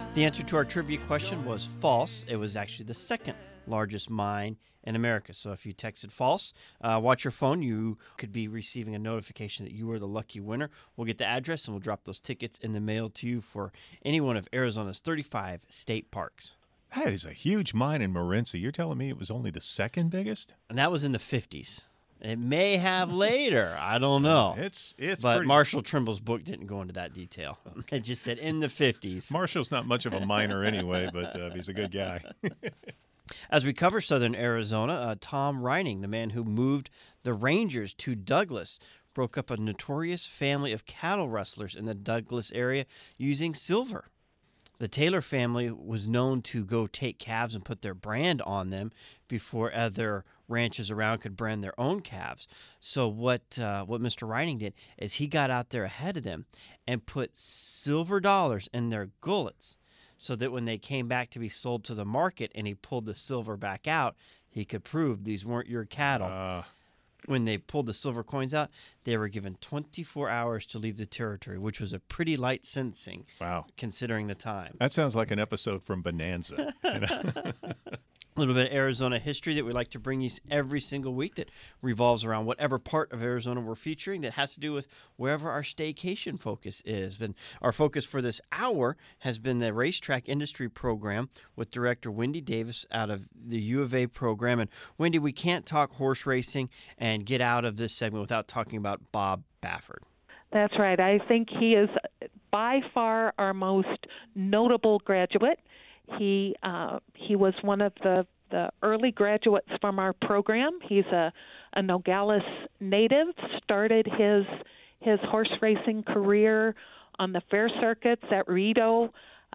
The answer to our trivia question was false. It was actually the second largest mine in America. So if you texted false, watch your phone. You could be receiving a notification that you were the lucky winner. We'll get the address and we'll drop those tickets in the mail to you for any one of Arizona's 35 state parks. That is a huge mine in Morenci. You're telling me it was only the second biggest? And that was in the 50s. It may have later. I don't know. It's But pretty... Marshall Trimble's book didn't go into that detail. Okay. It just said in the 50s. Marshall's not much of a miner anyway, but he's a good guy. As we cover southern Arizona, Tom Reining, the man who moved the Rangers to Douglas, broke up a notorious family of cattle rustlers in the Douglas area using silver. The Taylor family was known to go take calves and put their brand on them before other ranches around could brand their own calves. So what Mr. Reining did is he got out there ahead of them and put silver dollars in their gullets so that when they came back to be sold to the market and he pulled the silver back out, he could prove these weren't your cattle. When they pulled the silver coins out, they were given 24 hours to leave the territory, which was a pretty light sentencing. Wow. Considering the time. That sounds like an episode from Bonanza. A little bit of Arizona history that we like to bring you every single week that revolves around whatever part of Arizona we're featuring that has to do with wherever our staycation focus is. But our focus for this hour has been the racetrack industry program with Director Wendy Davis out of the U of A program. And Wendy, we can't talk horse racing and get out of this segment without talking about Bob Baffert. That's right. I think he is by far our most notable graduate. He was one of the early graduates from our program. He's a Nogales native, started his horse racing career on the fair circuits at Rito,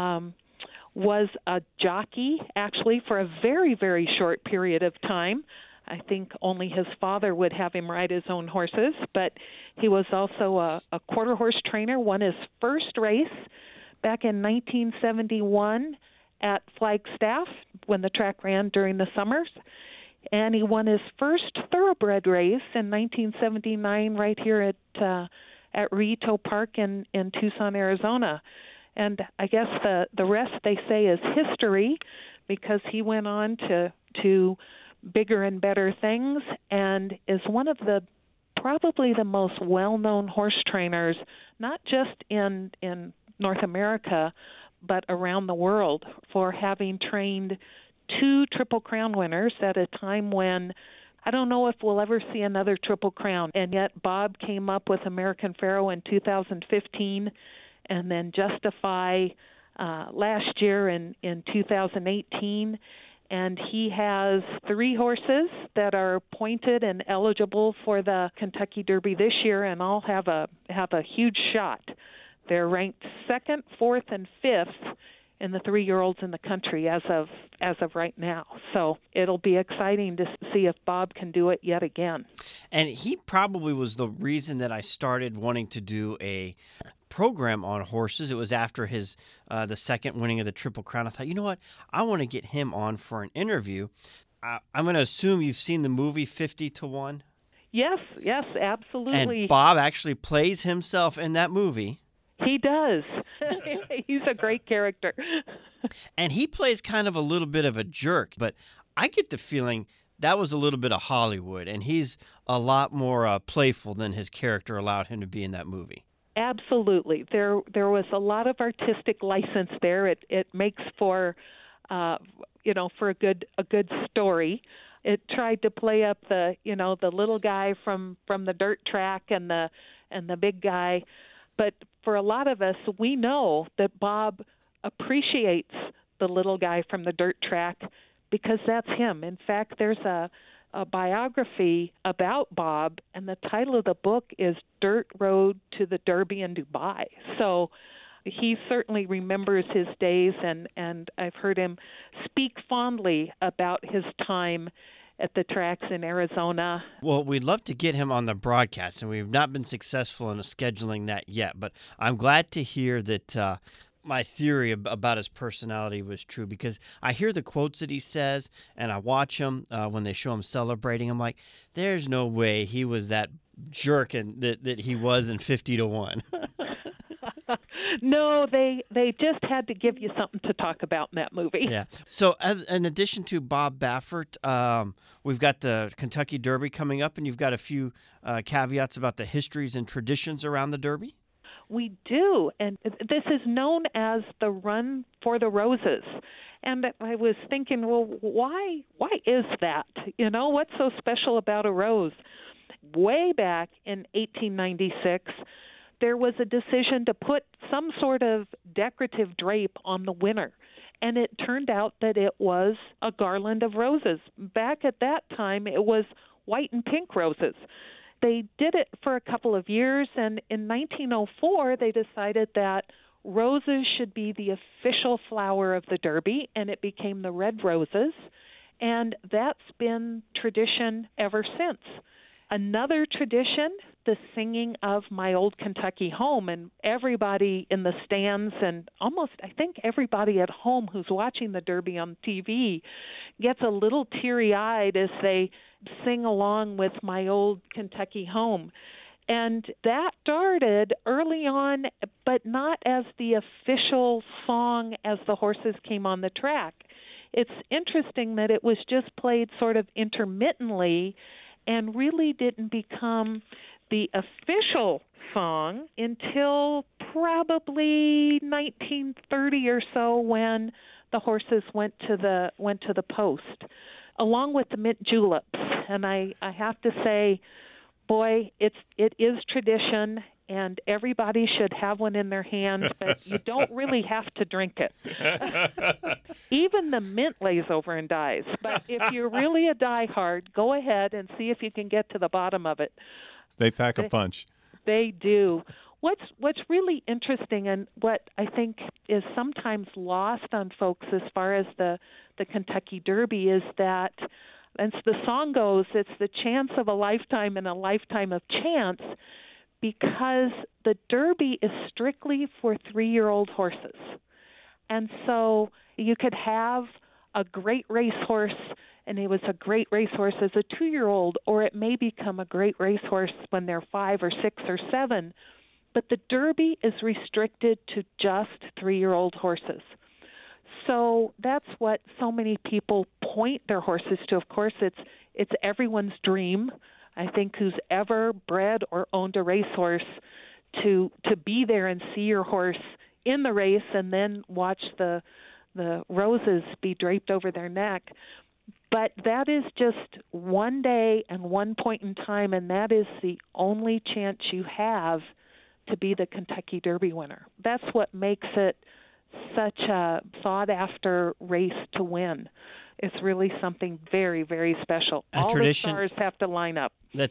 was a jockey actually for a very, very short period of time. I think only his father would have him ride his own horses, but he was also a quarter horse trainer, won his first race back in 1971 at Flagstaff when the track ran during the summers, and he won his first thoroughbred race in 1979 right here at Rito Park in Tucson, Arizona. And I guess the rest, they say, is history, because he went on to bigger and better things and is one of the probably the most well-known horse trainers, not just in North America, but around the world, for having trained 2 Triple Crown winners at a time when I don't know if we'll ever see another Triple Crown. And yet Bob came up with American Pharoah in 2015 and then Justify last year in 2018. And he has 3 horses that are pointed and eligible for the Kentucky Derby this year, and all have a huge shot. They're ranked 2nd, 4th, and 5th in the 3-year-olds in the country as of right now. So it'll be exciting to see if Bob can do it yet again. And he probably was the reason that I started wanting to do a program on horses. It was after his the second winning of the Triple Crown. I thought, you know what? I want to get him on for an interview. I'm going to assume you've seen the movie 50 to 1. Yes, absolutely. And Bob actually plays himself in that movie. He does. He's a great character. And he plays kind of a little bit of a jerk, but I get the feeling that was a little bit of Hollywood, and he's a lot more playful than his character allowed him to be in that movie. Absolutely. There was a lot of artistic license there. It makes for for a good story. It tried to play up the little guy from the dirt track and the big guy. But for a lot of us, we know that Bob appreciates the little guy from the dirt track because that's him. In fact, there's a biography about Bob, and the title of the book is Dirt Road to the Derby in Dubai. So he certainly remembers his days, and I've heard him speak fondly about his time at the tracks in Arizona. Well, we'd love to get him on the broadcast, and we've not been successful in scheduling that yet. But I'm glad to hear that my theory about his personality was true, because I hear the quotes that he says, and I watch him when they show him celebrating. I'm like, there's no way he was that jerk that he was in 50 to 1. No, they just had to give you something to talk about in that movie. Yeah. So, in addition to Bob Baffert, we've got the Kentucky Derby coming up, and you've got a few caveats about the histories and traditions around the Derby. We do, and this is known as the Run for the Roses. And I was thinking, well, why is that? You know, what's so special about a rose? Way back in 1896, there was a decision to put some sort of decorative drape on the winner. And it turned out that it was a garland of roses. Back at that time, it was white and pink roses. They did it for a couple of years, and in 1904, they decided that roses should be the official flower of the Derby, and it became the red roses. And that's been tradition ever since. Another tradition, the singing of My Old Kentucky Home, and everybody in the stands and almost, I think, everybody at home who's watching the Derby on TV gets a little teary-eyed as they sing along with My Old Kentucky Home. And that started early on, but not as the official song as the horses came on the track. It's interesting that it was just played sort of intermittently and really didn't become the official song until probably 1930 or so, when the horses went to the post, along with the mint juleps. And I have to say, boy, it is tradition, and everybody should have one in their hand, but you don't really have to drink it. Even the mint lays over and dies. But if you're really a diehard, go ahead and see if you can get to the bottom of it. They pack a punch. They do. What's really interesting, and what I think is sometimes lost on folks as far as the Kentucky Derby, is that, and the song goes, it's the chance of a lifetime and a lifetime of chance, because the Derby is strictly for 3-year-old horses. And so you could have a great racehorse, and it was a great racehorse as a 2-year-old, or it may become a great racehorse when they're 5 or 6 or 7. But the Derby is restricted to just 3-year-old horses. So that's what so many people point their horses to. Of course, it's everyone's dream, I think, who's ever bred or owned a racehorse, to be there and see your horse in the race and then watch the roses be draped over their neck. But that is just one day and one point in time, and that is the only chance you have to be the Kentucky Derby winner. That's what makes it such a sought-after race to win. It's really something very, very special. All the stars have to line up. That's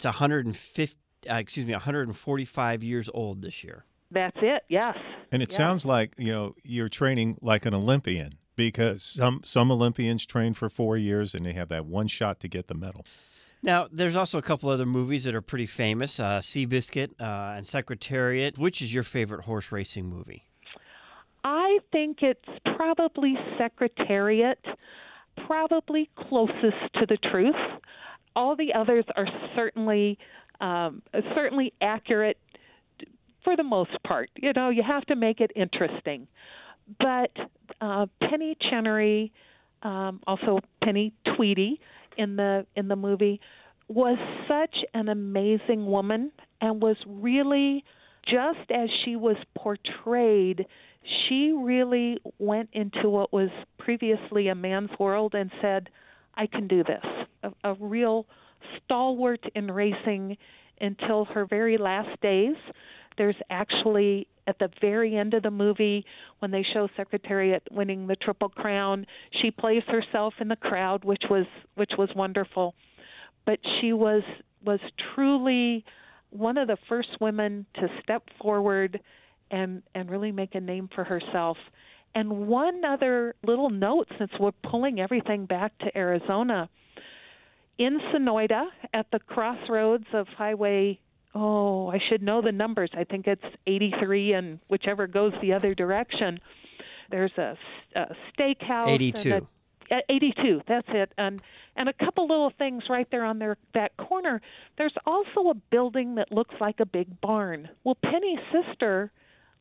145 years old this year. That's it, yes. And it sounds like, you're training like an Olympian, because some Olympians train for 4 years and they have that one shot to get the medal. Now, there's also a couple other movies that are pretty famous, Seabiscuit and Secretariat. Which is your favorite horse racing movie? I think it's probably Secretariat, probably closest to the truth. All the others are certainly accurate for the most part. You have to make it interesting. But Penny Chenery, also Penny Tweedy in the movie, was such an amazing woman, and was really, just as she was portrayed, she really went into what was previously a man's world and said, I can do this. A real stalwart in racing until her very last days. There's actually, at the very end of the movie, when they show Secretariat winning the Triple Crown, she plays herself in the crowd, which was wonderful. But she was truly one of the first women to step forward and really make a name for herself. And one other little note, since we're pulling everything back to Arizona, in Sonoyta, at the crossroads of Highway, I should know the numbers. I think it's 83 and whichever goes the other direction. There's a steakhouse. 82. 82, that's it. And a couple little things right there on that corner. There's also a building that looks like a big barn. Well, Penny's sister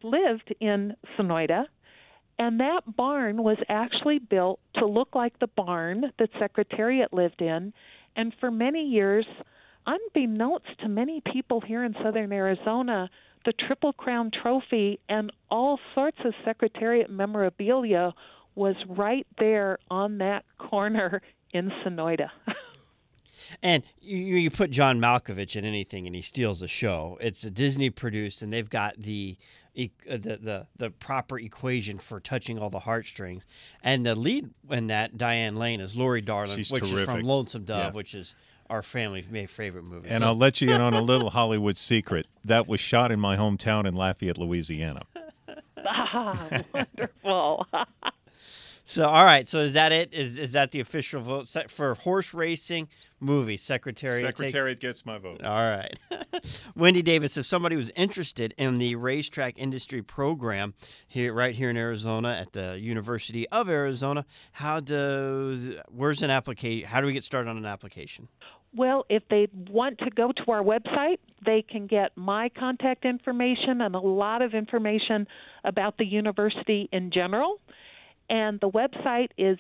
lived in Sonoyta, and that barn was actually built to look like the barn that Secretariat lived in. And for many years, unbeknownst to many people here in southern Arizona, the Triple Crown Trophy and all sorts of Secretariat memorabilia was right there on that corner in Sonoyta. And you put John Malkovich in anything, and he steals the show. It's a Disney produced, and they've got the proper equation for touching all the heartstrings. And the lead in that, Diane Lane, is Lori Darling, She's which terrific. is from Lonesome Dove, Yeah. which is our family favorite movie. And So- I'll let you in on a little Hollywood secret. That was shot in my hometown in Lafayette, Louisiana. Ah, wonderful. So, all right. So, is that it? Is that the official vote for horse racing movie? Secretariat gets my vote. All right. Wendy Davis, if somebody was interested in the racetrack industry program right here in Arizona at the University of Arizona, where's an application? How do we get started on an application? Well, if they want to go to our website, they can get my contact information and a lot of information about the university in general. And the website is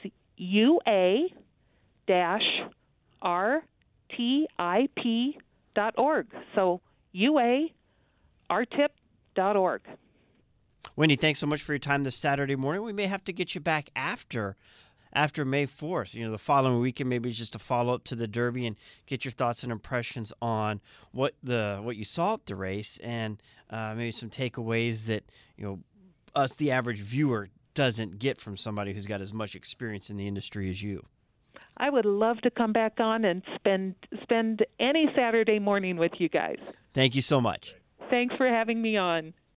ua-rtip.org. So ua-rtip.org. Wendy, thanks so much for your time this Saturday morning. We may have to get you back after May 4th. The following weekend, maybe just a follow-up to the Derby and get your thoughts and impressions on what you saw at the race and maybe some takeaways that, us, the average viewer, doesn't get from somebody who's got as much experience in the industry as you. I would love to come back on and spend any Saturday morning with you guys. Thank you so much. Thanks for having me on.